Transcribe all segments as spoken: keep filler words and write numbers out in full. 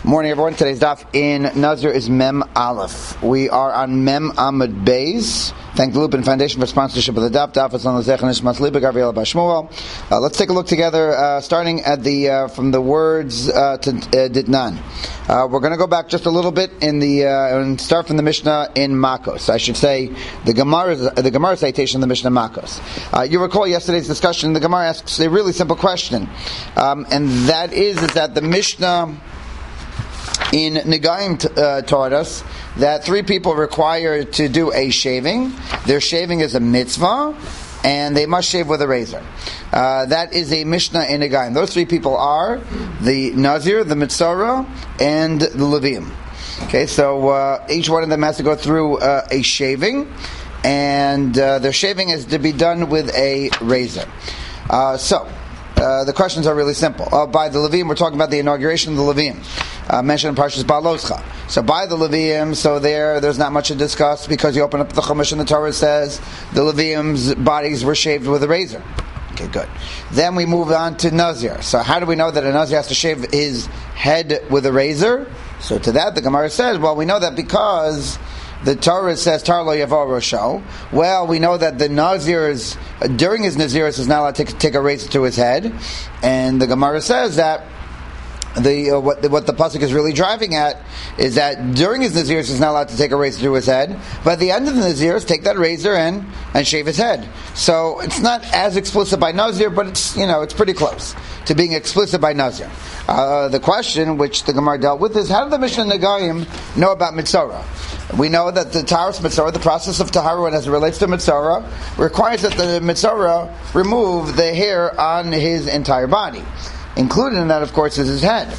Morning, everyone. Today's daf in Nazir is Mem Aleph. We are on Mem Amud Beis. Thank the Lupin Foundation for sponsorship of the daf. Daf is on the Zechanish Matzliba Gabriel Bashmuel. Uh, let's take a look together, uh, starting at the uh, from the words uh, to uh, Ditnan. Uh, we're going to go back just a little bit in the uh, and start from the Mishnah in Makos. I should say the Gemara, the Gemara citation of the Mishnah Makos. Uh, you recall yesterday's discussion. The Gemara asks a really simple question, um, and that is is that the Mishnah in Negaim t- uh, taught us that three people are required to do a shaving. Their shaving is a mitzvah, and they must shave with a razor. Uh, that is a Mishnah in Negaim. Those three people are the Nazir, the Mitzora, and the Levium. Okay, so uh, each one of them has to go through uh, a shaving, and uh, their shaving is to be done with a razor. Uh, so, Uh, the questions are really simple. Uh, by the Levium, we're talking about the inauguration of the Levium, uh, mentioned in Parshas Baloscha. So by the Levium, so there, there's not much to discuss because you open up the Chumash and the Torah says the Levium's bodies were shaved with a razor. Okay, good. Then we move on to Nazir. So how do we know that a Nazir has to shave his head with a razor? So to that, the Gemara says, well, we know that because the Torah says, Tar lo yavo rosho. Well, we know that the Nazir's, during his Naziris, is not allowed to take, take a razor to his head. And the Gemara says that the uh, what, the, what the pasuk is really driving at is that during his Naziris, he's not allowed to take a razor to his head. But at the end of the Naziris, take that razor and, and shave his head. So it's not as explicit by Nazir, but it's, you know, it's pretty close to being explicit by Nazir. Uh, the question, which the Gemara dealt with, is how did the Mishnah Negaim know about Mitzora? We know that the Taharas Mitzora, the process of Tahara as it relates to Mitzora, requires that the Mitzora remove the hair on his entire body. Included in that, of course, is his head.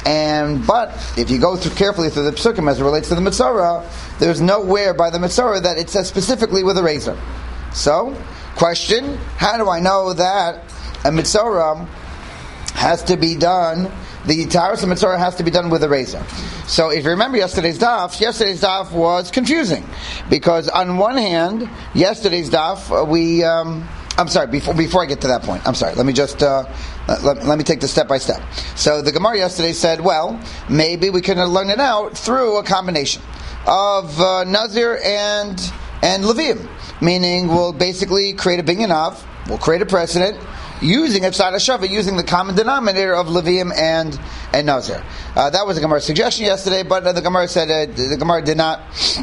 And But if you go through carefully through the Psukim as it relates to the Mitzora, there's nowhere by the Mitzora that it says specifically with a razor. So, question, how do I know that a Mitzora has to be done, the Taharas Mitzora has to be done with a razor? So if you remember yesterday's daf, yesterday's daf was confusing. Because on one hand, yesterday's daf, uh, we, um, I'm sorry, before before I get to that point, I'm sorry, let me just, uh, let, let me take this step by step. So the Gemara yesterday said, well, maybe we can learn it out through a combination of uh, Nazir and, and Levium. Meaning we'll basically create a binyan of, we'll create a precedent, using Epsad HaShava, using the common denominator of Levium and and Nazir. Uh, that was the Gemara's suggestion yesterday, but uh, the Gemara said uh, the Gemara did not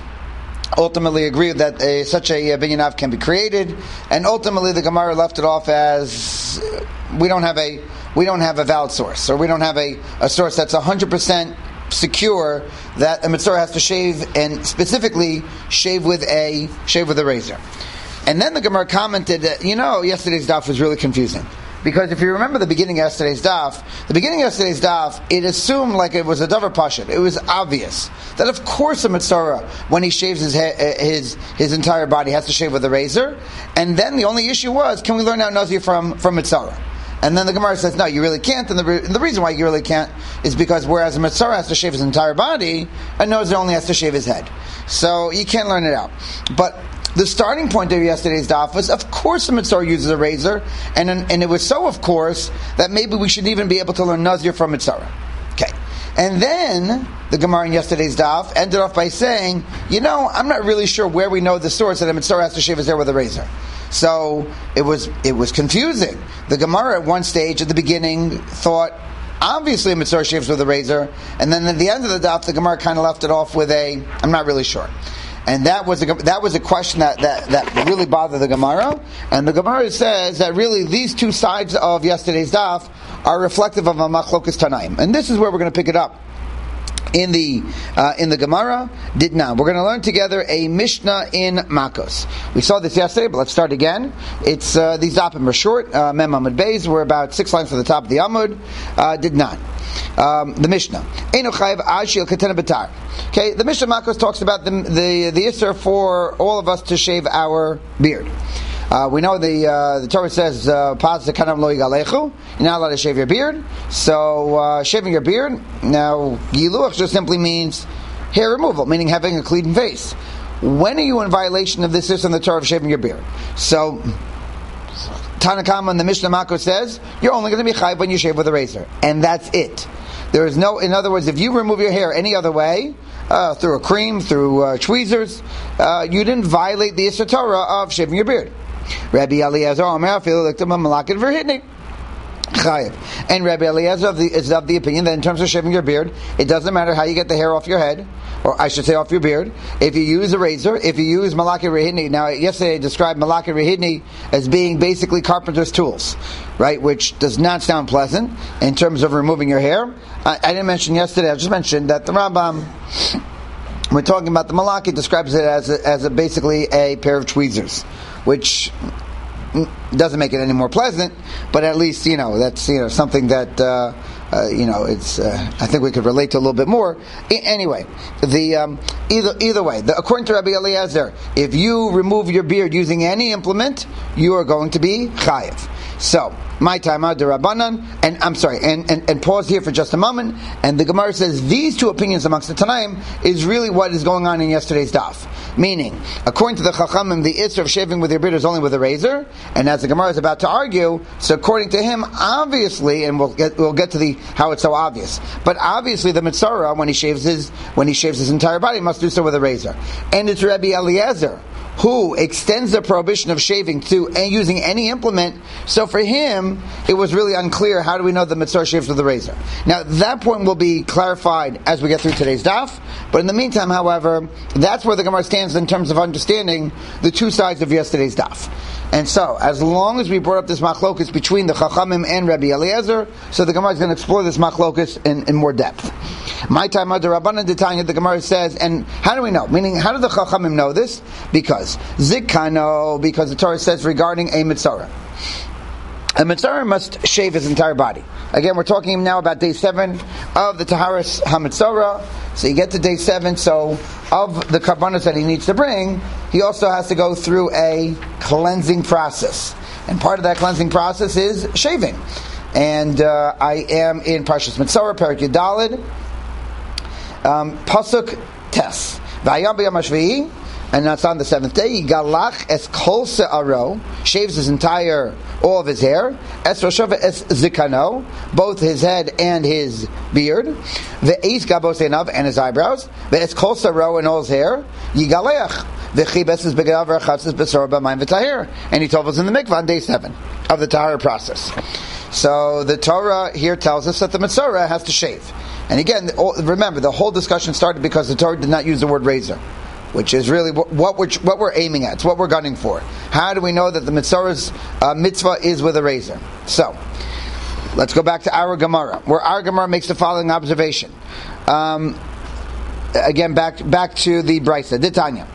ultimately agree that uh, such a uh, binyan av can be created, and ultimately the Gemara left it off as uh, we don't have a we don't have a valid source, or we don't have a, a source that's one hundred percent secure that a Mitzvah has to shave, and specifically shave with a shave with a razor. And then the Gemara commented that, you know, yesterday's daf was really confusing. Because if you remember the beginning of yesterday's daf, the beginning of yesterday's daf, it assumed like it was a davar pashut. It was obvious that of course a Mitzvah, when he shaves his, his his entire body, has to shave with a razor. And then the only issue was, can we learn out Nazir from, from Mitzvah? And then the Gemara says, no, you really can't. And the, re- the reason why you really can't is because whereas a Mitzvah has to shave his entire body, a Nazir only has to shave his head. So you can't learn it out. But the starting point of yesterday's daf was, of course, the Mitzvah uses a razor, and and it was so, of course, that maybe we should even be able to learn Nazir from Mitzvah. Okay, and then the Gemara in yesterday's daf ended off by saying, you know, I'm not really sure where we know the source that a Mitzvah has to shave his hair with a razor. So it was it was confusing. The Gemara at one stage at the beginning thought, obviously a Mitzvah shaves with a razor, and then at the end of the daf, the Gemara kind of left it off with a, I'm not really sure. And that was a, that was a question that, that, that really bothered the Gemara. And the Gemara says that really these two sides of yesterday's daf are reflective of a machlokas Tanaim. And this is where we're going to pick it up in the uh, in the Gemara. Ditnan. We're going to learn together a Mishnah in Makos. We saw this yesterday, but let's start again. It's uh, these dafim are short. Uh, Mem Amud Beis. We're about six lines from the top of the Amud. Uh, Ditnan. Um, the Mishnah. Okay, the Mishnah Makos talks about the the the Isser for all of us to shave our beard. Uh, we know the uh, the Torah says Paz Kanam Lo Yigalechu. You're not allowed to shave your beard. So uh, shaving your beard. Now Yiluach just simply means hair removal, meaning having a clean face. When are you in violation of this Isser in the Torah of shaving your beard? So Tanakama in the Mishnah Makos says you're only going to be chayiv when you shave with a razor, and that's it. There is no, in other words, if you remove your hair any other way, uh, through a cream, through uh, tweezers, uh, you didn't violate the Issur Torah of shaving your beard. Rabbi Eliezer Omer Afilu Liktam Malakin Verhitnik. Chayiv. And Rabbi Eliezer of the, is of the opinion that in terms of shaving your beard, it doesn't matter how you get the hair off your head, or I should say off your beard. If you use a razor, if you use malaki rehidni, now yesterday I described malaki rehidni as being basically carpenter's tools, right, which does not sound pleasant in terms of removing your hair. I, I didn't mention yesterday, I just mentioned that the Rambam, we're talking about the malaki, describes it as a, as a, basically a pair of tweezers, which doesn't make it any more pleasant, but at least, you know, that's, you know, something that, uh, uh, you know, it's, uh, I think we could relate to a little bit more. I, anyway, the, um, either, either way, the, according to Rabbi Eliezer, if you remove your beard using any implement, you are going to be chayiv. So, my time out, the Rabbanan, and I'm sorry, and, and, and pause here for just a moment, and the Gemara says these two opinions amongst the Tanaim is really what is going on in yesterday's daf. Meaning, according to the Chachamim, the issur of shaving with your beard is only with a razor, and as the Gemara is about to argue, so according to him, obviously, and we'll get we'll get to the how it's so obvious, but obviously the Mitzorah, when he shaves his when he shaves his entire body, must do so with a razor. And it's Rabbi Eliezer who extends the prohibition of shaving to and using any implement. So for him, it was really unclear, how do we know the Mitzorah shaves with the razor? Now, that point will be clarified as we get through today's daf, but in the meantime, however, that's where the Gemara stands in terms of understanding the two sides of yesterday's daf. And so, as long as we brought up this machlokus between the Chachamim and Rabbi Eliezer, so the Gemara is going to explore this machlokus in, in more depth. My time under Rabbanan D'Tanya, the Gemara says, and how do we know? Meaning, how do the Chachamim know this? Because Zikano, because the Torah says regarding a Mitzorah. A Mitzorah must shave his entire body. Again, we're talking now about day seven of the Taharas HaMitzorah. So you get to day seven, so of the karbanos that he needs to bring, he also has to go through a cleansing process. And part of that cleansing process is shaving. And uh, I am in Parshas Mitzorah, Perek Yudalid, um, Pasuk Tes. V'ayam b'yam hashvi'i, and that's on the seventh day. Yigalach es kol se'aro, shaves his entire, all of his hair. Es roshava es zikano, both his head and his beard. Ve'es gabos einav, and his eyebrows. Ve'es kol se'aro, and all his hair. Yigalech v'chibes es begadav v'chatzes b'sorah b'mayim v'tahir. And he told us in the mikvah on day seven of the tahar process. So the Torah here tells us that the Mitzorah has to shave. And again, remember, the whole discussion started because the Torah did not use the word razor, which is really what we're, what we're aiming at. It's what we're gunning for. How do we know that the Mitzorah's uh, mitzvah is with a razor? So, let's go back to our Gemara, where our Gemara makes the following observation. Um, again, back back to the Brisa. Ditanya.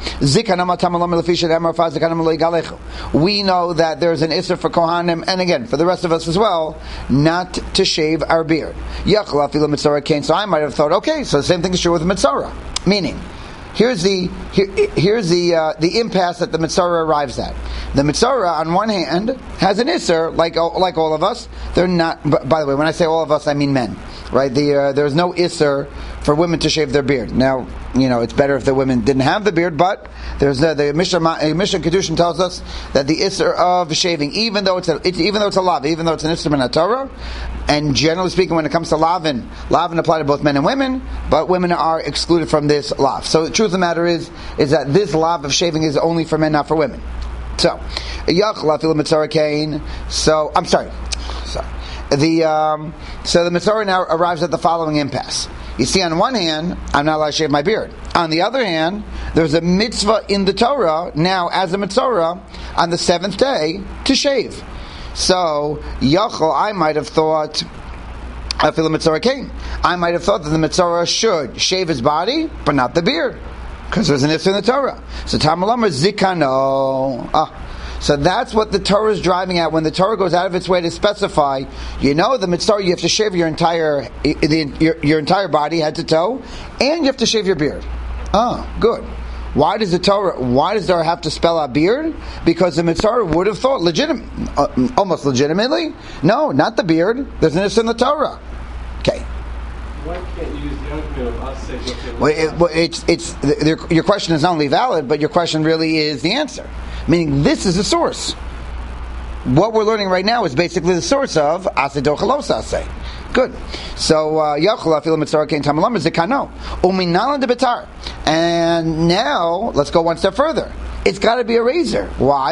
We know that there's an issur for Kohanim, and again, for the rest of us as well, not to shave our beard. So I might have thought, okay, so the same thing is true with the Mitzorah. Meaning, Here's the here, here's the uh, the impasse that the Mitzorah arrives at. The Mitzorah, on one hand, has an issur, like like all of us. They're not. By the way, when I say all of us, I mean men, right? The uh, there's no issur for women to shave their beard. Now, you know, it's better if the women didn't have the beard, but there's the, the Mishnah Mishnah Kedushin tells us that the issur of shaving, even though it's a it, even though it's a lav, even though it's an instrument of Torah, and generally speaking, when it comes to lavin, lavin apply to both men and women, but women are excluded from this lav. So the truth of the matter is, is that this lav of shaving is only for men, not for women. So, so I'm sorry. Sorry. The um, so the Mitzorah now arrives at the following impasse. You see, on one hand, I'm not allowed to shave my beard. On the other hand, there's a mitzvah in the Torah now as a Mitzorah on the seventh day to shave. So, Yachol, I might have thought, I feel the Mitzorah came. I might have thought that the Mitzorah should shave his body, but not the beard, because there's an issur in the Torah. So, Tamalamar Zikano. Ah. So that's what the Torah is driving at when the Torah goes out of its way to specify, you know, the Mitzorah, you have to shave your entire the, your, your entire body, head to toe, and you have to shave your beard. Oh, good. Why does the Torah, why does Torah have to spell out beard? Because the Mitzorah would have thought, legitimate, uh, almost legitimately, no, not the beard, there's an issur in the Torah. Okay. Why can't you use the argument of us saying what they well, it, well, it's, it's, the, your question is not only valid, but your question really is the answer. Meaning, this is the source. What we're learning right now is basically the source of Aseh Dochalos Aseh. Good. So Yachol Afil Mitzvah Kein Tamalam Zikano Uminalan de Betar. And now let's go one step further. It's got to be a razor. Why?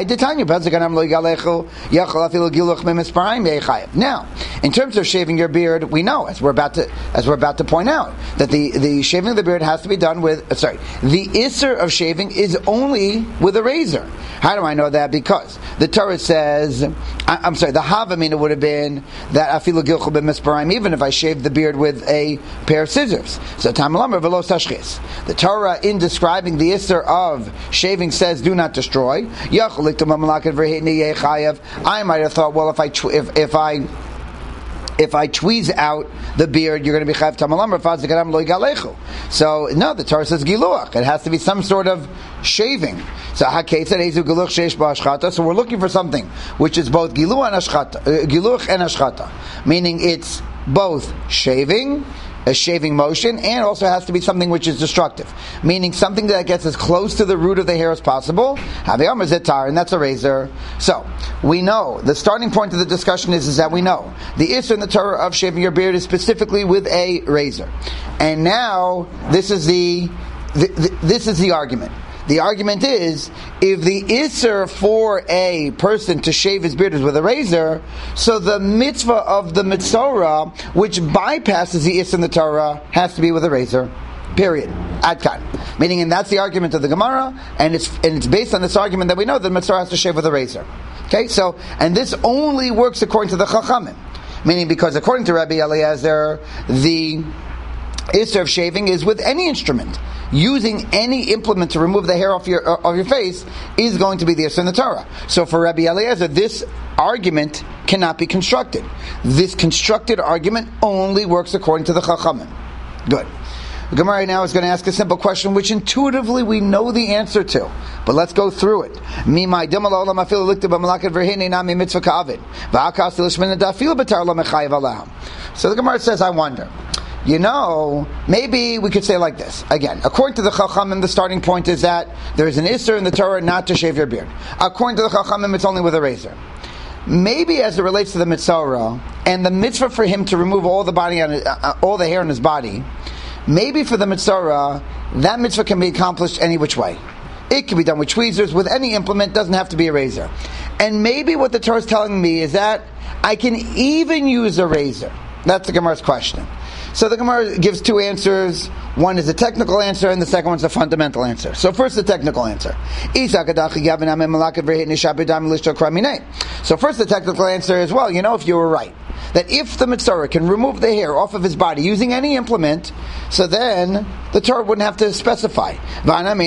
Now, in terms of shaving your beard, we know, as we're about to, as we're about to point out, that the, the shaving of the beard has to be done with. Uh, sorry, the isser of shaving is only with a razor. How do I know that? Because the Torah says, I, I'm sorry, the Havamina would have been that afilu gilchol b'misparim, even if I shaved the beard with a pair of scissors. So Tamalamar v'lo tashchis. The Torah, in describing the isser of shaving, says, do not destroy. I might have thought, well, if I tw- if, if I if I tweeze out the beard, you're going to be chayav tamalam. So no, the Torah says giluach. It has to be some sort of shaving. So So we're looking for something which is both giluach and ashchata, uh, giluach and ashchata, meaning it's both shaving, a shaving motion, and also has to be something which is destructive, meaning something that gets as close to the root of the hair as possible. And that's a razor. So we know the starting point of the discussion is, is that we know the issur in the Torah of shaving your beard is specifically with a razor, and now this is the, the, the this is the argument. The argument is, if the isser for a person to shave his beard is with a razor, so the mitzvah of the mitzorah, which bypasses the isser in the Torah, has to be with a razor. Period. Adkan. Meaning, and that's the argument of the Gemara, and it's and it's based on this argument that we know that the mitzorah has to shave with a razor. Okay, so, and this only works according to the Chachamim. Meaning, because according to Rabbi Eliezer, the isser of shaving is with any instrument. Using any implement to remove the hair off your uh, of your face is going to be the isser in the Torah. So for Rabbi Eliezer, this argument cannot be constructed. This constructed argument only works according to the Chachamim. Good. The Gemara now is going to ask a simple question, which intuitively we know the answer to, but let's go through it. So the Gemara says, I wonder. You know, maybe we could say like this. Again, according to the Chachamim, the starting point is that there is an isser in the Torah not to shave your beard. According to the Chachamim, it's only with a razor. Maybe as it relates to the mitzvah and the mitzvah for him to remove all the body on uh, all the hair on his body, maybe for the mitzvah, that mitzvah can be accomplished any which way. It can be done with tweezers, with any implement, doesn't have to be a razor. And maybe what the Torah is telling me is that I can even use a razor. That's the Gemara's question. So the Gemara gives two answers. One is a technical answer, and the second one is a fundamental answer. So first, the technical answer. So first, the technical answer is, well, you know, if you were right, that if the mitzvah can remove the hair off of his body using any implement, so then the Torah wouldn't have to specify. And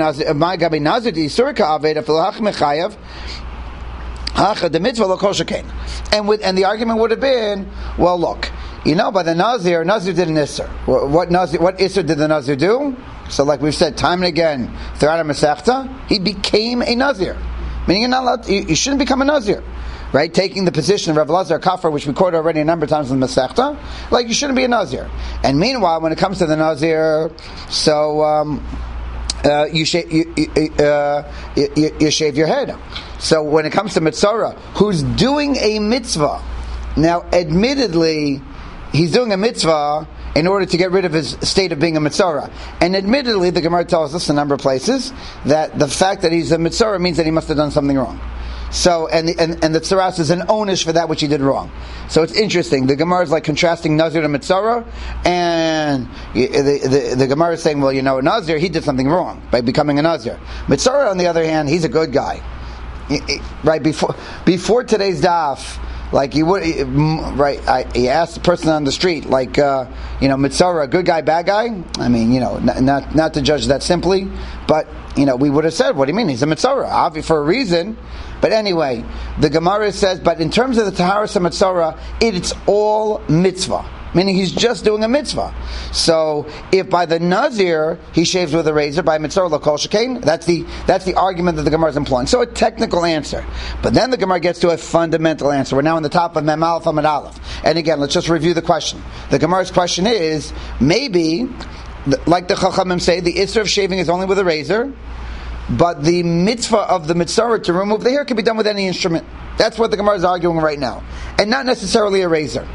with and the argument would have been, well, look, you know, by the Nazir, Nazir did an Isser. What Nazir, what Isser did the Nazir do? So, like we've said time and again throughout our Masechta, he became a Nazir. Meaning, you're not allowed to, you, you shouldn't become a Nazir, right? Taking the position of Rav Elazar Kafar, which we quoted already a number of times in the Masechta, like you shouldn't be a Nazir. And meanwhile, when it comes to the Nazir, so um, uh, you, sh- you, you, uh, you, you shave your head. So when it comes to Mitzorah, who's doing a mitzvah, now admittedly, he's doing a mitzvah in order to get rid of his state of being a mitzorah. And admittedly, the Gemara tells us a number of places that the fact that he's a mitzorah means that he must have done something wrong. So, and the, and, and the tzaras is an onish for that which he did wrong. So it's interesting. The Gemara is like contrasting Nazir to mitzorah, and the, the, the Gemara is saying, well, you know, Nazir, he did something wrong by becoming a Nazir. Mitzorah, on the other hand, he's a good guy. Right, before before today's daf, like you would, right? I, you asked the person on the street, like, uh, you know, mitzvah, good guy, bad guy. I mean, you know, not, not not to judge that simply, but you know, we would have said, what do you mean? He's a mitzvah, obviously for a reason. But anyway, the Gemara says, but in terms of the taharas and mitzvah, it's all mitzvah. Meaning he's just doing a mitzvah. So if by the Nazir he shaves with a razor, by mitzvah l'kol shekain, that's the that's the argument that the Gemara is employing. So a technical answer. But then the Gemara gets to a fundamental answer. We're now on the top of Mem Aleph Amud Aleph. And again, let's just review the question. The Gemara's question is, maybe, like the Chachamim say, the isser of shaving is only with a razor, but the mitzvah of the mitzvah to remove the hair can be done with any instrument. That's what the Gemara is arguing right now. And not necessarily a razor.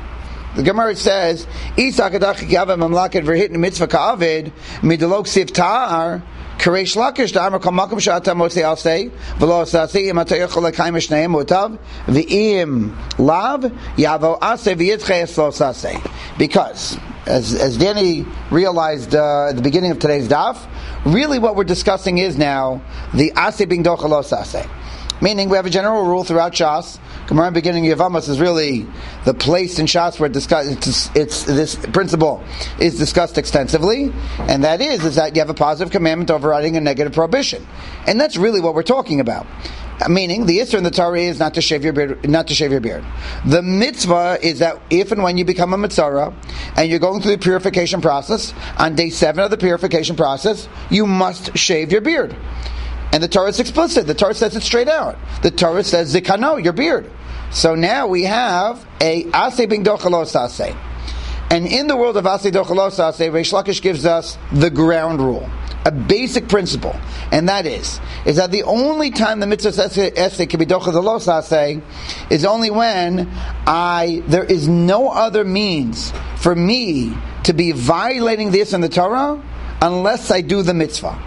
The Gemara says, "Isa kadach gavim mamlaket verhit mitzvah ka'avid midolog siv ta'ar kareish lakish da'amar kol makom she'ata motzi alsei v'lo asasi im atayachol lekayim shneim motav v'im lav yavo asei v'yitzchei eslo sasei." Because, as as Danny realized uh, at the beginning of today's daf, really what we're discussing is now the asei being dochel lo sasei. Meaning, we have a general rule throughout Shas. Gemara beginning of Amos is really the place in Shas where discuss, it's, it's this principle is discussed extensively, and that is is that you have a positive commandment overriding a negative prohibition, and that's really what we're talking about. Meaning, the issur in the Torah is not to shave your beard. Not to shave your beard. The mitzvah is that if and when you become a mitzvah and you're going through the purification process, on day seven of the purification process, you must shave your beard. And the Torah is explicit. The Torah says it straight out. The Torah says zikano, your beard. So now we have a aseh bing dochalos aseh. And in the world of aseh dochalos aseh, Reish Lakish gives us the ground rule, a basic principle, and that is is that the only time the mitzvah aseh can be dochalos aseh is only when I there is no other means for me to be violating this in the Torah unless I do the mitzvah.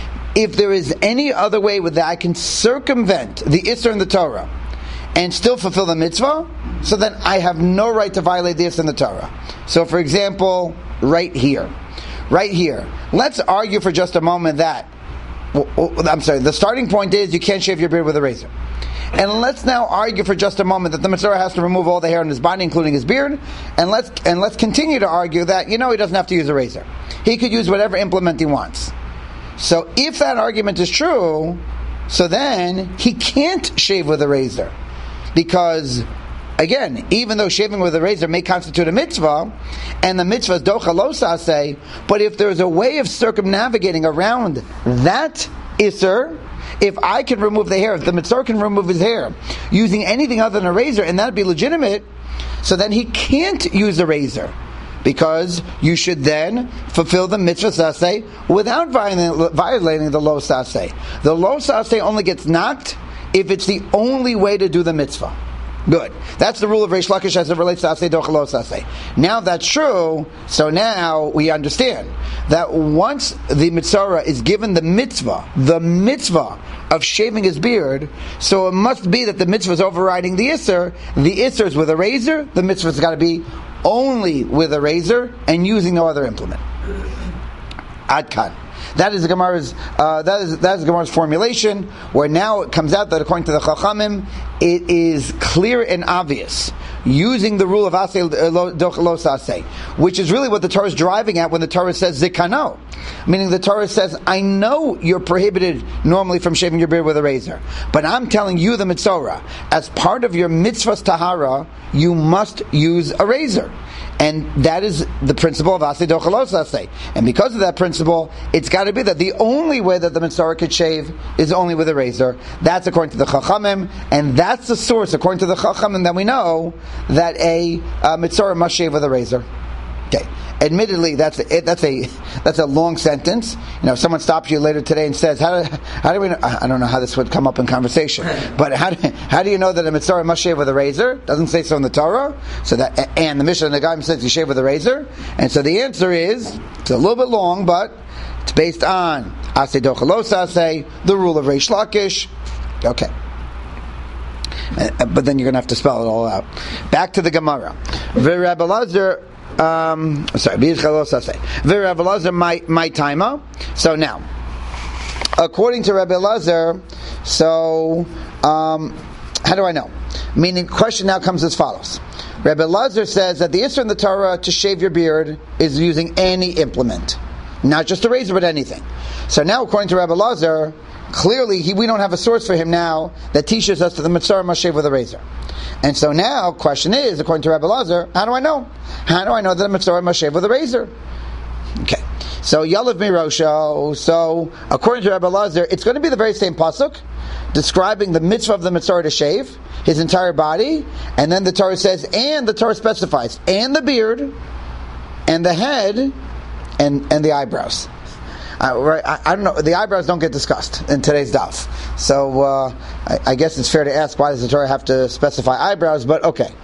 If there is any other way with that I can circumvent the issur in the Torah and still fulfill the mitzvah, so then I have no right to violate the issur in the Torah. So for example, right here, right here, let's argue for just a moment that, well, I'm sorry, the starting point is you can't shave your beard with a razor. And let's now argue for just a moment that the mitzvah has to remove all the hair on his body, including his beard, and let's and let's continue to argue that, you know, he doesn't have to use a razor. He could use whatever implement he wants. So if that argument is true, so then he can't shave with a razor. Because, again, even though shaving with a razor may constitute a mitzvah, and the mitzvah is docha lo saseh, but if there's a way of circumnavigating around that issur, if I can remove the hair, if the mitzvah can remove his hair using anything other than a razor, and that'd be legitimate, so then he can't use a razor. Because you should then fulfill the mitzvah saseh without violating the lo saseh. The lo saseh only gets knocked if it's the only way to do the mitzvah. Good. That's the rule of Reish Lakish as it relates to aseh dochel lo saseh. Now that's true, so now we understand that once the mitzvah is given the mitzvah, the mitzvah of shaving his beard, so it must be that the mitzvah is overriding the issur. The issur is with a razor, the mitzvah's got to be only with a razor and using no other implement. Adkan. That is the Gemara's. Uh, that is that is the Gemara's formulation. Where now it comes out that according to the Chachamim, it is clear and obvious using the rule of aseh dochel lo saseh, which is really what the Torah is driving at when the Torah says zikano, meaning the Torah says, I know you're prohibited normally from shaving your beard with a razor, but I'm telling you, the mitzvah, as part of your mitzvah's tahara, you must use a razor. And that is the principle of aseh dochel lo saseh. And because of that principle, it's got to be that the only way that the mitzvah could shave is only with a razor. That's according to the Chachamim, and that's the source, according to the Chachamim, that we know that a uh, mitzvah must shave with a razor. Okay. Admittedly, that's a, that's a that's a long sentence. You know, if someone stops you later today and says, "How do, how do we know?" I don't know how this would come up in conversation, but how do, how do you know that a mitzvah must shave with a razor? Doesn't say so in the Torah. So that, and the Mishnah and the Gaim says you shave with a razor, and so the answer is it's a little bit long, but it's based on aseh dochel lo saseh, the rule of Reish Lakish. Okay. Uh, but then you're going to have to spell it all out. Back to the Gemara. Rabbi Elazar. Um, sorry, Rav Elazar, my my timer. So now, according to Rabbi Elazar, so um, how do I know? Meaning, question now comes as follows: Rabbi Elazar says that the issur in the Torah to shave your beard is using any implement, not just a razor, but anything. So now, according to Rabbi Elazar, clearly he, we don't have a source for him now that teaches us that the mitzvah must shave with a razor. And so now, question is, according to Rabbi Elazar, how do I know? How do I know that a mitzvah must shave with a razor? Okay. So, Yalav Mirosho, so, according to Rabbi Elazar, it's going to be the very same pasuk, describing the mitzvah of the mitzvah to shave, his entire body, and then the Torah says, and the Torah specifies, and the beard, and the head, and, and the eyebrows. Uh, right, I, I don't know. The eyebrows don't get discussed in today's daf, so uh, I, I guess it's fair to ask, why does the Torah have to specify eyebrows? But okay,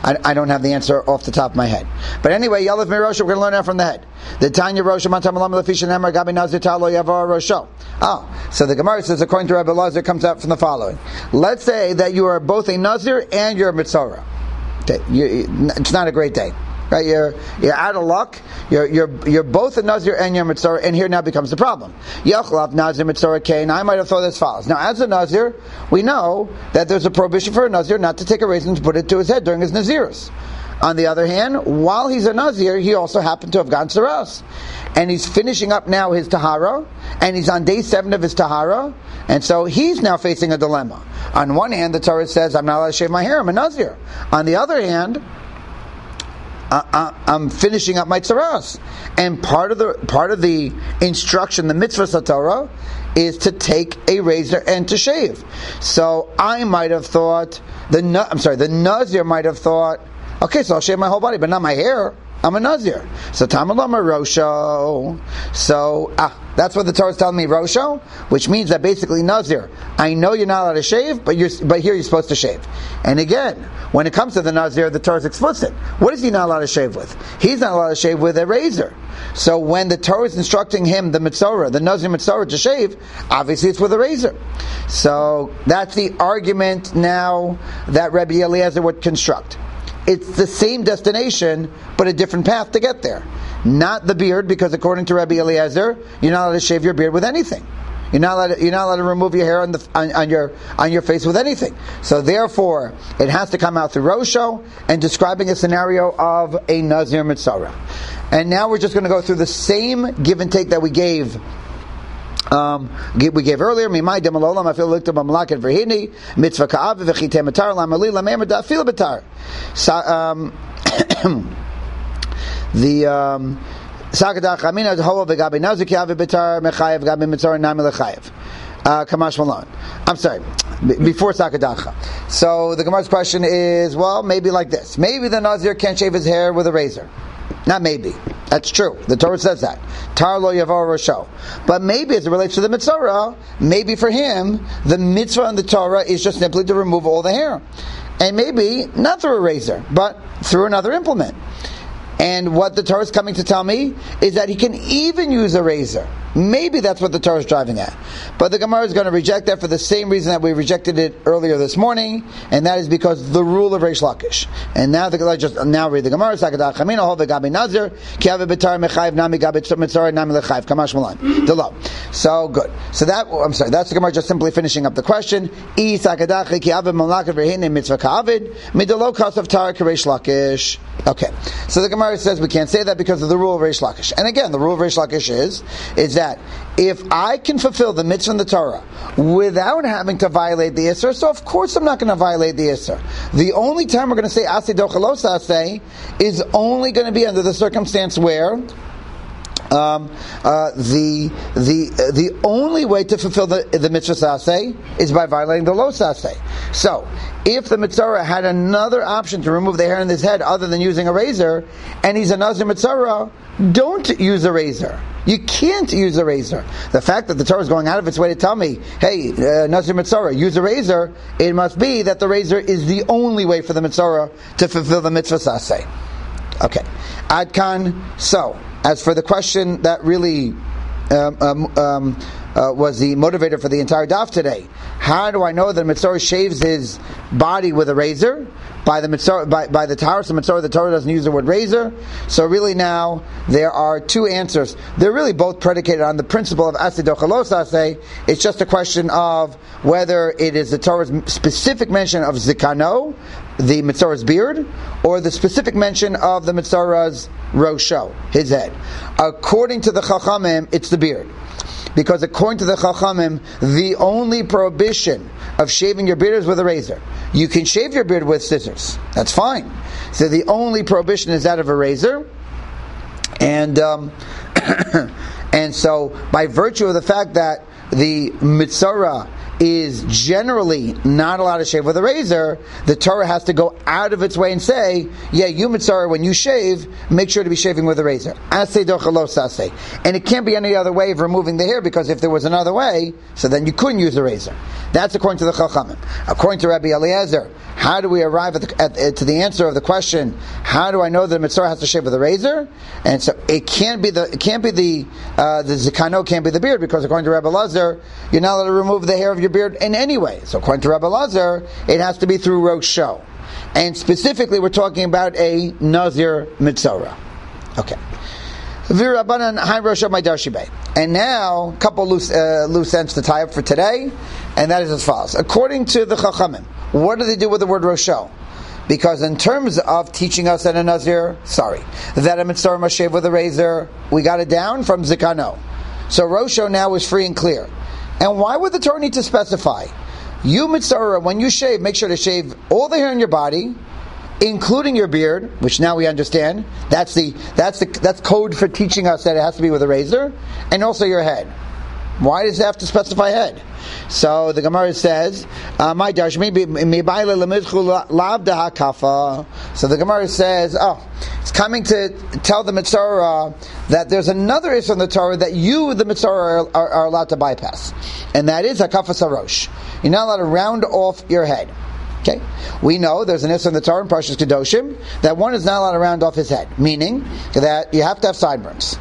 I, I don't have the answer off the top of my head. But anyway, Yalav Mi Rosho, we're going to learn that from the head. The Tanya Rosho, Mantam Alam Lefishan Emar, Gabi Nazir Talo Yavar Rosho. Oh, so the Gemara says, according to Rabbi Lazar, comes out from the following. Let's say that you are both a Nazir and you're a Mitzorah. Okay, you, it's not a great day. Right, you're you're out of luck. You're you're you're both a Nazir and you're a Mitzorah, and here now becomes the problem. Yachlav Nazir Mitzorah Kain. I might have thought as follows. Now, as a Nazir, we know that there's a prohibition for a Nazir not to take a raisin to put it to his head during his Nazirus. On the other hand, while he's a Nazir, he also happened to have gone Saras, and he's finishing up now his Tahara, and he's on day seven of his Tahara, and so he's now facing a dilemma. On one hand, the Torah says, "I'm not allowed to shave my hair. I'm a Nazir." On the other hand, I, I'm finishing up my tzaras, and part of the part of the instruction, the mitzvah of Torah, is to take a razor and to shave. So I might have thought the I'm sorry, the Nazir might have thought, okay, so I'll shave my whole body, but not my hair. I'm a Nazir. So Tamalama Rosho. So ah, that's what the Torah is telling me, Rosho, which means that basically Nazir, I know you're not allowed to shave, but you're but here you're supposed to shave. And again, when it comes to the Nazir, the Torah is explicit. What is he not allowed to shave with? He's not allowed to shave with a razor. So when the Torah is instructing him, the Mitzorah, the Nazir Mitzorah, to shave, obviously it's with a razor. So that's the argument now that Rabbi Eliezer would construct. It's the same destination, but a different path to get there. Not the beard, because according to Rabbi Eliezer, you're not allowed to shave your beard with anything. You're not allowed to, you're not allowed to remove your hair on, the, on, on your on your face with anything. So therefore, it has to come out through Rosho and describing a scenario of a Nazir Mitzorah. And now we're just going to go through the same give and take that we gave. Um, we gave earlier. Mimai demalolam afil likta b'malaket v'hini mitzvah ka'av v'chitei matar lamali lamemer da'afil b'tar. The um, sakadach amina hova v'gabi nazik ka'av b'tar mechayev gabi mitzvah nami lechayev. Kamash malon. I'm sorry. B- before sakadacha. So the Gemara's question is, well, maybe like this. Maybe the Nazir can't shave his hair with a razor. Not maybe. That's true. The Torah says that. Tar lo yavar rosho. But maybe as it relates to the Mitzorah, maybe for him, the mitzvah in the Torah is just simply to remove all the hair. And maybe not through a razor, but through another implement. And what the Torah is coming to tell me is that he can even use a razor. Maybe that's what the Torah is driving at. But the Gemara is going to reject that for the same reason that we rejected it earlier this morning, and that is because the rule of Reish Lakish. And now the Gemara just now read the Gemara. Sakadach Chamina Hov Gabi Nazir Kiave Betar Mechayev Nami Gabi Mitzorah Nami Lechayev Kamash Malan Delo. So good. So that I'm sorry. That's the Gemara just simply finishing up the question. I Sakadach Kiave Malakav Rehin Mitzvah Kaavid Midelo Kasav Tar Reish Lakish. Okay. So the Gemara says we can't say that because of the rule of Reish Lakish. And again, the rule of Reish Lakish is is that if I can fulfill the mitzvah in the Torah without having to violate the Isser, so of course I'm not going to violate the Isser. The only time we're going to say Aseh Dochalos Aseh is only going to be under the circumstance where Um, uh, the the uh, the only way to fulfill the the mitzvah saseh is by violating the lo saseh. So, if the mitzvah had another option to remove the hair in his head other than using a razor, and he's a nazir mitzvah, don't use a razor. You can't use a razor. The fact that the Torah is going out of its way to tell me, hey, uh, nazir mitzvah, use a razor, it must be that the razor is the only way for the mitzvah to fulfill the mitzvah saseh. Okay, Adkan. So, as for the question that really um, um, um, uh, was the motivator for the entire daf today, how do I know that Mitzorah shaves his body with a razor? By the Mitzorah, by, by the Torah, so Mitzorah, the Torah doesn't use the word razor. So really now, there are two answers. They're really both predicated on the principle of Aseh Dochalos Aseh. It's just a question of whether it is the Torah's specific mention of Zikano, the Mitzorah's beard, or the specific mention of the Mitzorah's Rosho, his head. According to the Chachamim, it's the beard. Because according to the Chachamim, the only prohibition of shaving your beard is with a razor. You can shave your beard with scissors. That's fine. So the only prohibition is that of a razor. And um, and so by virtue of the fact that the Mitzorah is generally not allowed to shave with a razor, the Torah has to go out of its way and say, yeah, you mitzvah, when you shave, make sure to be shaving with a razor. And it can't be any other way of removing the hair, because if there was another way, so then you couldn't use a razor. That's according to the Chachamim. According to Rabbi Eliezer, how do we arrive at, the, at, at to the answer of the question, how do I know that a mitzvah has to shave with a razor? And so it can't be the it can't be the uh, the zikano can't be the beard, because according to Rabbi Eliezer, you're not allowed to remove the hair of your beard in any way. So according to Rabbi Eliezer, it has to be through Rosho. And specifically, we're talking about a Nazir mitzvah. Okay. And now, a couple loose, uh, loose ends to tie up for today, and that is as follows. According to the Chachamim, what do they do with the word Rosho? Because in terms of teaching us that a Nazir, sorry, that a mitzvah must shave with a razor, we got it down from Zikano. So Rosho now is free and clear. And why would the Torah need to specify? You mitzvah, when you shave, make sure to shave all the hair on your body, including your beard, which now we understand. That's the that's the that's code for teaching us that it has to be with a razor, and also your head. Why does it have to specify head? So the Gemara says, "My dashmi mibayla lemidchu lavda hakafa." So the Gemara says, "Oh, it's coming to tell the mitzvah that there's another issue in the Torah that you, the mitzvah, are, are, are allowed to bypass, and that is hakafa sarosh. You're not allowed to round off your head." Okay, we know there's an issue in the Torah in Parshas Kedoshim that one is not allowed to round off his head, meaning that you have to have sideburns.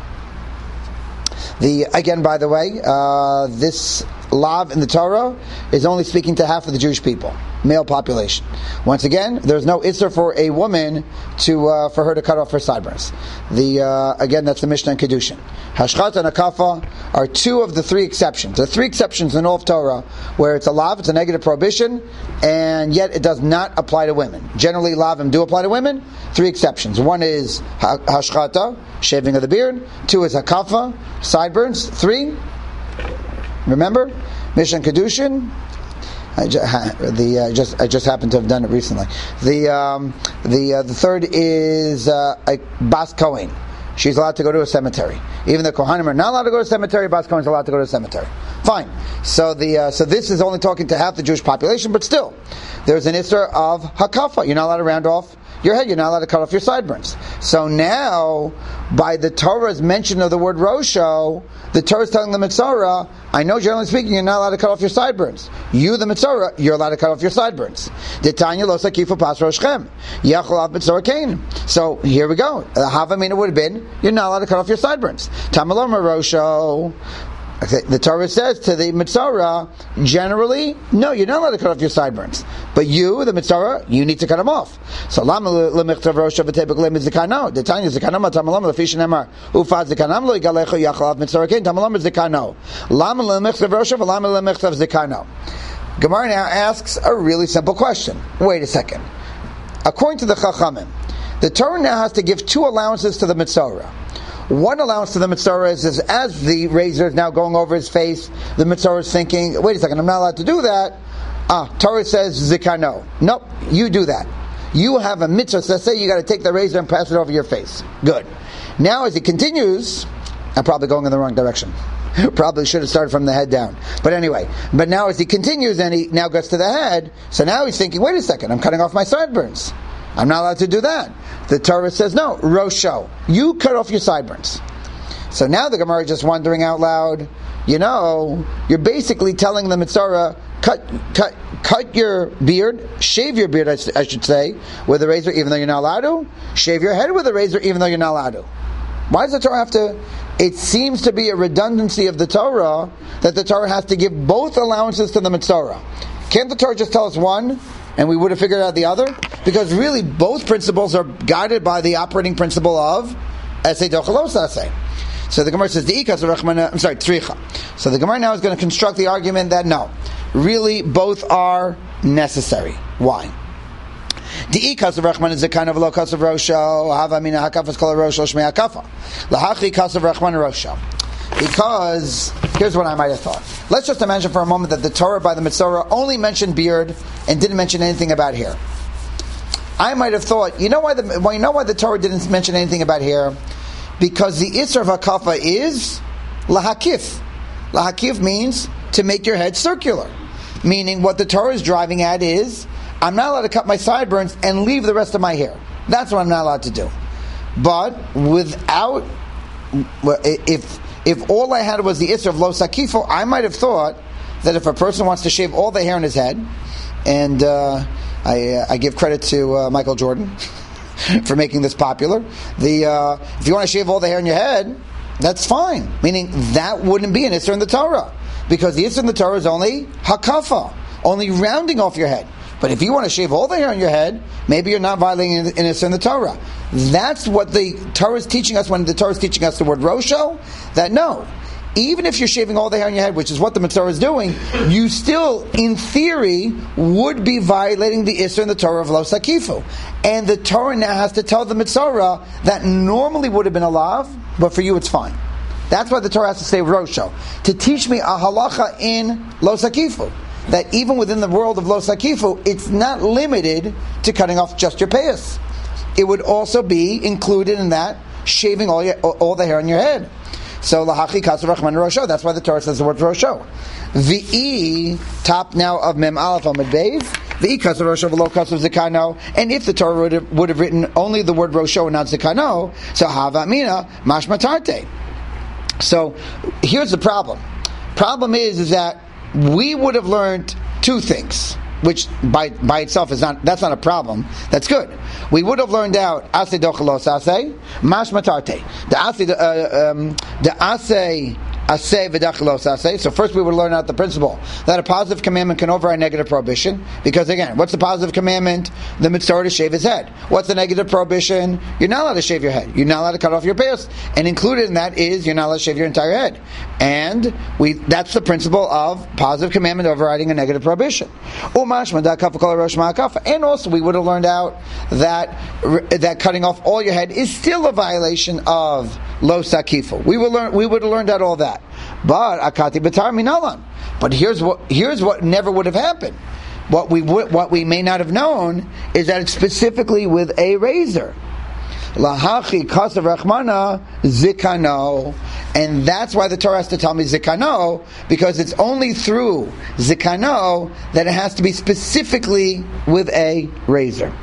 The again, by the way, uh, this lav in the Torah is only speaking to half of the Jewish people, male population. Once again, there's no issur for a woman to uh, for her to cut off her sideburns. The uh, again, that's the Mishnah and Kedushin. Hashchat and Akafa are two of the three exceptions. There are three exceptions in all of Torah where it's a lav, it's a negative prohibition, and yet it does not apply to women. Generally, lavim do apply to women. Three exceptions. One is hashchata, shaving of the beard. Two is hakafa, sideburns. Three, remember, Mishnah and Kedushin. I just, the uh, just I just happened to have done it recently. The um, the uh, the third is uh, a Bas Kohen. She's allowed to go to a cemetery. Even the Kohanim are not allowed to go to a cemetery. Bas Kohen is allowed to go to a cemetery. Fine. So the uh, so this is only talking to half the Jewish population, but still, there's an issur of hakafa. You're not allowed to round off your head. You're not allowed to cut off your sideburns. So now, by the Torah's mention of the word Rosho, the Torah is telling the mitzvah, I know generally speaking you're not allowed to cut off your sideburns. You, the mitzvah, you're allowed to cut off your sideburns. So here we go. The Havamina would have been, you're not allowed to cut off your sideburns. Tamaloma Rosho. The Torah says to the mitzvah, generally, no, you're not allowed to cut off your sideburns. But you, the mitzvah, you need to cut them off. So lama lemichtav rosha v'tebek lemizikano. The tanya zikanama tamalam lefishin emar ufad zikanam lo yigalecho yachalav mitzvah kein tamalam zikano. Lama lemichtav rosha v'lama lemichtav zikano. Gemara now asks a really simple question. Wait a second. According to the Chachamim, the Torah now has to give two allowances to the mitzvah. One allowance to the mitzvah is, is as the razor is now going over his face, the mitzvah is thinking, wait a second, I'm not allowed to do that. Ah, Torah says zikano. Nope, you do that. You have a mitzvah that says you got to take the razor and pass it over your face. Good. Now as he continues, I'm probably going in the wrong direction. Probably should have started from the head down. But anyway, but now as he continues and he now gets to the head, so now he's thinking, wait a second, I'm cutting off my sideburns. I'm not allowed to do that. The Torah says, no, Rosho. You cut off your sideburns. So now the Gemara is just wondering out loud, you know, you're basically telling the mitzvah, cut cut, cut your beard, shave your beard, I, I should say, with a razor, even though you're not allowed to. Shave your head with a razor, even though you're not allowed to. Why does the Torah have to... It seems to be a redundancy of the Torah that the Torah has to give both allowances to the mitzvah. Can't the Torah just tell us one, and we would have figured out the other? Because really, both principles are guided by the operating principle of Esei Dochalos Esei. So the Gemara says, I'm sorry, Tzricha. So the Gemara now is going to construct the argument that no, really both are necessary. Why? The kasav rachman is a kind of lo kasav rosho. Hava mina hakafas kol rosho shmei hakafa. Lahachi kasav rachman rosho. Because here's what I might have thought. Let's just imagine for a moment that the Torah by the mitzvah only mentioned beard and didn't mention anything about hair. I might have thought, you know why the well, you know why the Torah didn't mention anything about hair? Because the issur of hakafa is lahakif. Lahakif means to make your head circular. Meaning what the Torah is driving at is, I'm not allowed to cut my sideburns and leave the rest of my hair. That's what I'm not allowed to do. But without, if if all I had was the Isser of Lo Sakifo, I might have thought that if a person wants to shave all the hair on his head, and uh, I, uh, I give credit to uh, Michael Jordan for making this popular, the uh, if you want to shave all the hair on your head, that's fine. Meaning that wouldn't be an Isser in the Torah. Because the Isser in the Torah is only hakafa, only rounding off your head. But if you want to shave all the hair on your head, maybe you're not violating an Isser in the Torah. That's what the Torah is teaching us when the Torah is teaching us the word Rosho, that no, even if you're shaving all the hair on your head, which is what the Mitzvah is doing, you still, in theory, would be violating the Isser in the Torah of Lo Sakifu. And the Torah now has to tell the Mitzvah that normally would have been a lav, but for you it's fine. That's why the Torah has to say Rosho, to teach me a halacha in Lo Sakifu. That even within the world of Lo Sakifu, it's not limited to cutting off just your payas. It would also be included in that shaving all your, all the hair on your head. So lahachi kasav rachman Rosho. That's why the Torah says the word Rosho. V'i, top now of Mem Aleph Amud Beis. V'i kasav Rosho v'lo kasav Zikano. And if the Torah would have, would have written only the word Rosho and not Zikano, so hava mina mashma tarte. So here's the problem. Problem is, is that we would have learned two things, which by by itself is not, that's not a problem. That's good. We would have learned out ase dochalos ase mash matarte. The ase uh, um, the ase ase v'dachalos ase. So first we would learn out the principle that a positive commandment can override negative prohibition. Because again, what's the positive commandment? The mitzvah to shave his head. What's the negative prohibition? You're not allowed to shave your head. You're not allowed to cut off your payos. And included in that is you're not allowed to shave your entire head. And we that's the principle of positive commandment overriding a negative prohibition. And also we would have learned out that that cutting off all your head is still a violation of Lo Sakifu. We would learn we would have learned out all that. But akati b'tar minalan. But here's what here's what never would have happened. What we would, what we may not have known is that it's specifically with a razor. Lahachi kasav rachmana zikano, and that's why the Torah has to tell me zikano, because it's only through zikano that it has to be specifically with a razor.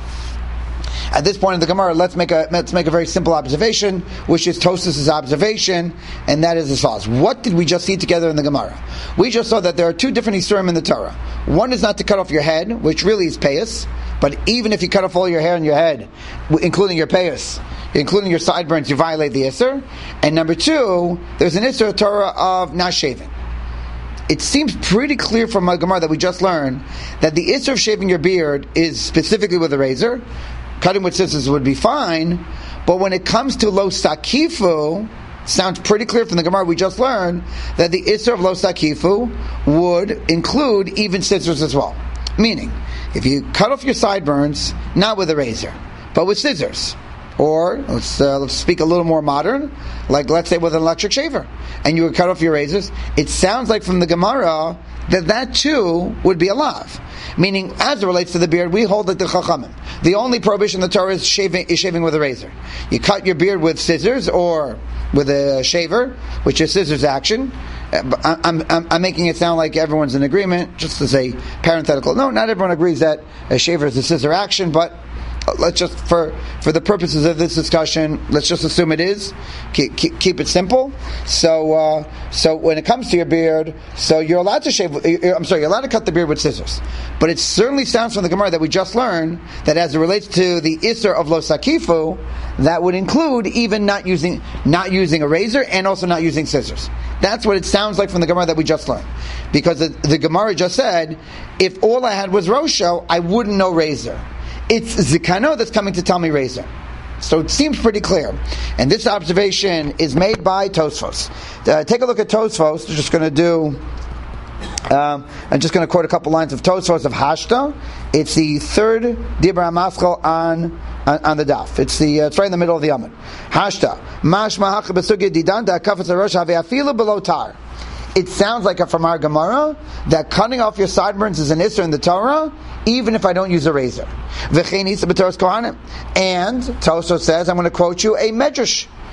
At this point in the Gemara, let's make a let's make a very simple observation, which is Tosfos' observation, and that is as follows. What did we just see together in the Gemara? We just saw that there are two different Isurim in the Torah. One is not to cut off your head, which really is payas, but even if you cut off all your hair on your head, including your payas, including your sideburns, you violate the Isur. And number two, there's an Isur Torah of not shaving. It seems pretty clear from my Gemara that we just learned that the Isur of shaving your beard is specifically with a razor. Cutting with scissors would be fine, but when it comes to Lo Sakifu, sounds pretty clear from the Gemara we just learned that the Isser of Lo Sakifu would include even scissors as well. Meaning, if you cut off your sideburns, not with a razor, but with scissors, or let's uh, let's speak a little more modern, like let's say with an electric shaver, and you would cut off your razors, it sounds like from the Gemara that that too would be a lav. Meaning, as it relates to the beard, we hold like the Chachamim. The only prohibition in the Torah is shaving, is shaving with a razor. You cut your beard with scissors or with a shaver, which is scissors action. I'm, I'm, I'm making it sound like everyone's in agreement, just as a parenthetical. No, not everyone agrees that a shaver is a scissor action, but let's just, for for the purposes of this discussion, let's just assume it is. Keep, keep, keep it simple. So, uh, so when it comes to your beard, so you're allowed to shave. I'm sorry, you're allowed to cut the beard with scissors. But it certainly sounds from the Gemara that we just learned that as it relates to the Isser of Lo Sakifu, that would include even not using not using a razor and also not using scissors. That's what it sounds like from the Gemara that we just learned. Because the, the Gemara just said, if all I had was Rosho, I wouldn't know razor. It's Zikano that's coming to tell me razor. So it seems pretty clear. And this observation is made by Tosfos. Uh, take a look at Tosfos. We're just going to do... Um, I'm just going to quote a couple lines of Tosfos of Hashta. It's the third Dibra Maschal on, on on the daf. It's the uh, it's right in the middle of the Amud. Hashta mashma hacha besugya didanda kafetz harosh have'afilu below tar. It sounds like a, from our Gemara that cutting off your sideburns is an Isser in the Torah, even if I don't use a razor. And Tosfos says, I'm going to quote you a medrash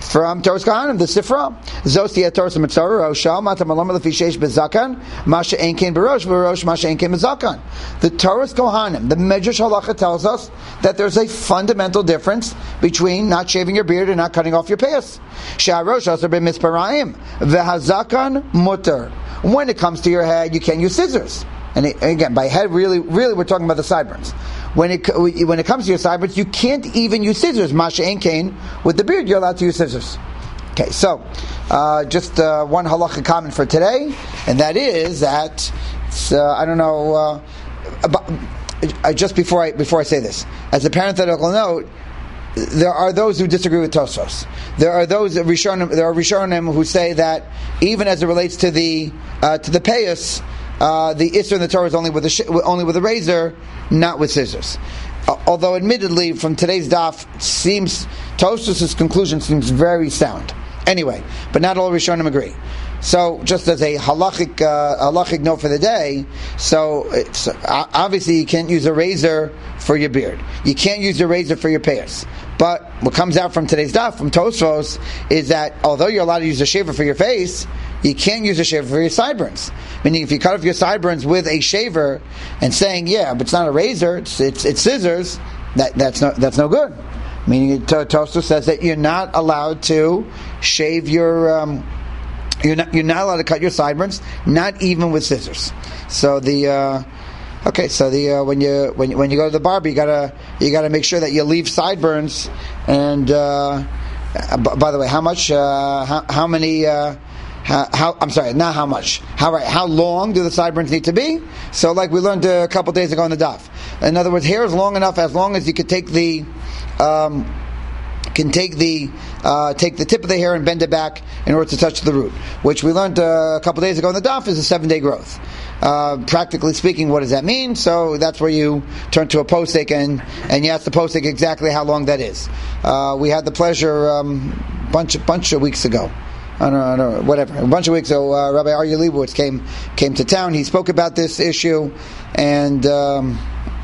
from Toras Kohanim, the Sifra. Zosti at Toras Mitzvah, Roshal, Mata Malama Lefi Sheish Bezakan, Masha Ein Kein Berosh, Berosh Masha Ein Kein Bezakan. The Toras Kohanim, the Medrash Halacha tells us that there's a fundamental difference between not shaving your beard and not cutting off your payas. Sha'arosh Asar B'Mitzparayim, Vehazakan Mutter. When it comes to your head, you can't use scissors. And it, again, by head, really, really, we're talking about the sideburns. When it when it comes to your sideburns, you can't even use scissors. Masha Ein Kein, with the beard, you're allowed to use scissors. Okay, so uh, just uh, one halacha comment for today, and that is that uh, I don't know. Uh, about, uh, just before I before I say this, as a parenthetical note, there are those who disagree with Tosfos. There are those Rishonim, there are Rishonim who say that even as it relates to the uh, to the payas. Uh, the Isser in the Torah is only with a sh- only with a razor, not with scissors. Uh, although, admittedly, from today's daf, seems Tosfos' conclusion seems very sound. Anyway, but not all Rishonim agree. So, just as a halachic uh, halachic note for the day, so it's, uh, obviously you can't use a razor for your beard. You can't use a razor for your payas. But what comes out from today's daf, from Tosfos, is that although you're allowed to use a shaver for your face, you can't use a shaver for your sideburns. Meaning, if you cut off your sideburns with a shaver and saying, "Yeah, but it's not a razor; it's it's, it's scissors," that that's no that's no good. Meaning, Tosfos says that you're not allowed to shave your um, you're not you're not allowed to cut your sideburns, not even with scissors. So the uh, okay, so the uh, when you when you, when you go to the barber, you gotta you gotta make sure that you leave sideburns. And uh, b- by the way, how much? Uh, how, how many? Uh, How, how, I'm sorry, not how much. How right? How long do the sideburns need to be? So, like we learned a couple days ago in the daf. In other words, hair is long enough as long as you can take the um, can take the uh, take the tip of the hair and bend it back in order to touch the root, which we learned uh, a couple days ago in the daf is a seven day growth. Uh, practically speaking, what does that mean? So that's where you turn to a posek and and you ask the posek exactly how long that is. Uh, we had the pleasure um, bunch bunch of weeks ago. I don't know, I don't know, whatever. A bunch of weeks ago, uh, Rabbi Aryeh Leibowitz came came to town. He spoke about this issue, and um,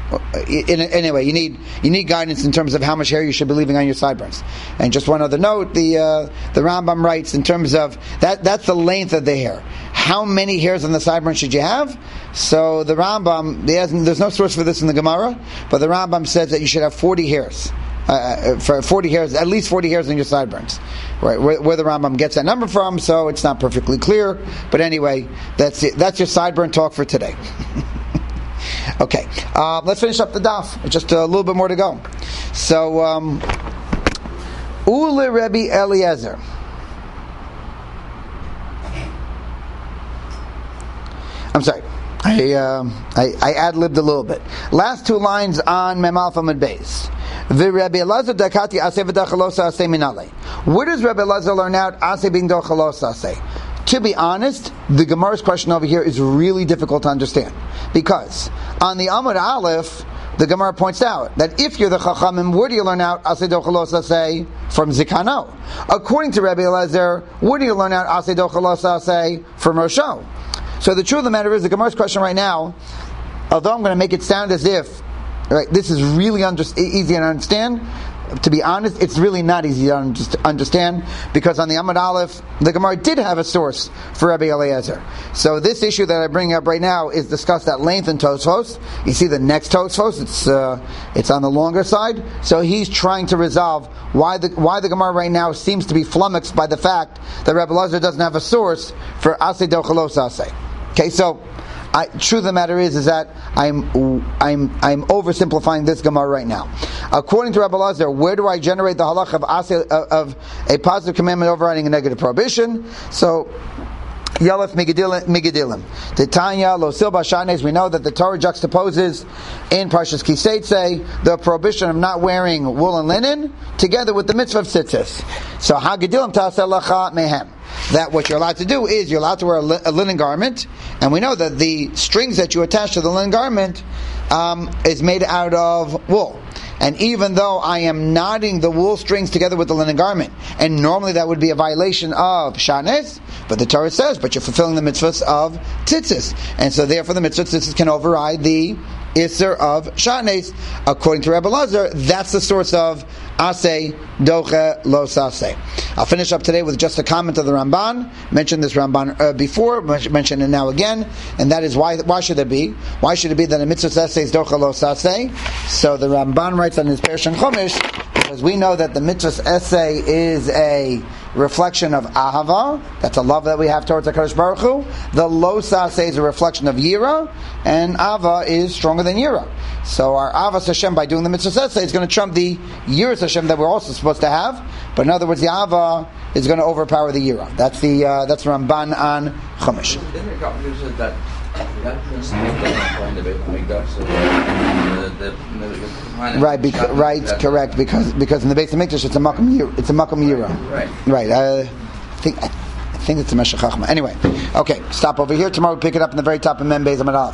in, anyway, you need you need guidance in terms of how much hair you should be leaving on your sideburns. And just one other note: the uh, the Rambam writes in terms of that that's the length of the hair. How many hairs on the sideburn should you have? So the Rambam, there's no source for this in the Gemara, but the Rambam says that you should have forty hairs. Uh, for forty hairs, at least forty hairs on your sideburns, right? Where, where the Rambam gets that number from, so it's not perfectly clear. But anyway, that's it. That's your sideburn talk for today. Okay, uh, let's finish up the daf. Just a little bit more to go. So, um, Ule Rebbe Eliezer. I'm sorry. I uh, I, I ad-libbed a little bit. Last two lines on Mem Alpha Mid Beis. Where does Rebbe Elazar learn out Ase being dochalos ase? To be honest, the Gemara's question over here is really difficult to understand, because on the Amud Aleph, the Gemara points out that if you're the Chachamim, where do you learn out Ase dochalos ase? From Zikano. According to Rebbe Elazar, where do you learn out Ase dochalos ase? From Rosho. So the truth of the matter is, the Gemara's question right now, although I'm going to make it sound as if right, this is really under, easy to understand, to be honest, it's really not easy to understand, because on the Amud Aleph, the Gemara did have a source for Rebbe Eliezer. So this issue that I bring up right now is discussed at length in Tosfos. You see the next Tosfos, it's uh, it's on the longer side. So he's trying to resolve why the why the Gemara right now seems to be flummoxed by the fact that Rebbe Eliezer doesn't have a source for Aseh Dochalos Aseh. Okay, so I, truth of the matter is, is that I'm I'm I'm oversimplifying this Gemara right now. According to Rebbe Elazar, where do I generate the halach of aseh, of a positive commandment overriding a negative prohibition? So, Yalef Migadilim. Titania Lo Silba Shanes. We know that the Torah juxtaposes in Parshas Kiseitze the prohibition of not wearing wool and linen together with the mitzvah of tzitzis. So Hagadilim Taseh Lacha Mehem. That what you're allowed to do is you're allowed to wear a, li- a linen garment, and we know that the strings that you attach to the linen garment um, is made out of wool. And even though I am knotting the wool strings together with the linen garment, and normally that would be a violation of shanes, but the Torah says, but you're fulfilling the mitzvahs of tzitzis, and so therefore the mitzvah tzitzis can override the Isser of Shatnes. According to Rebbe Lazar, that's the source of Aseh Doche Lo Saseh. I'll finish up today with just a comment of the Ramban. Mentioned this Ramban uh, before, mentioned it now again, and that is why why should it be? Why should it be that a mitzvah Saseh is Doche Lo Saseh? So the Ramban writes on his Perush Chumash, because we know that the mitzvah essay is a reflection of ahava, that's a love that we have towards HaKadosh Baruch Hu. The lo saseh is a reflection of yira, and ava is stronger than yira. So our avas Hashem, by doing the mitzvah essay, is going to trump the yiras Hashem that we're also supposed to have. But in other words, the ava is going to overpower the yira. That's the uh, that's Ramban on Chumash. Right, beca- right, correct. Because because in the Beis Hamikdash it's a makom yira. It's a makom yira. Right. Right. Uh, I think I think it's a Meshech Chachma. Anyway, okay. Stop over here. Tomorrow we pick it up in the very top of Mem Beis Amud Aleph.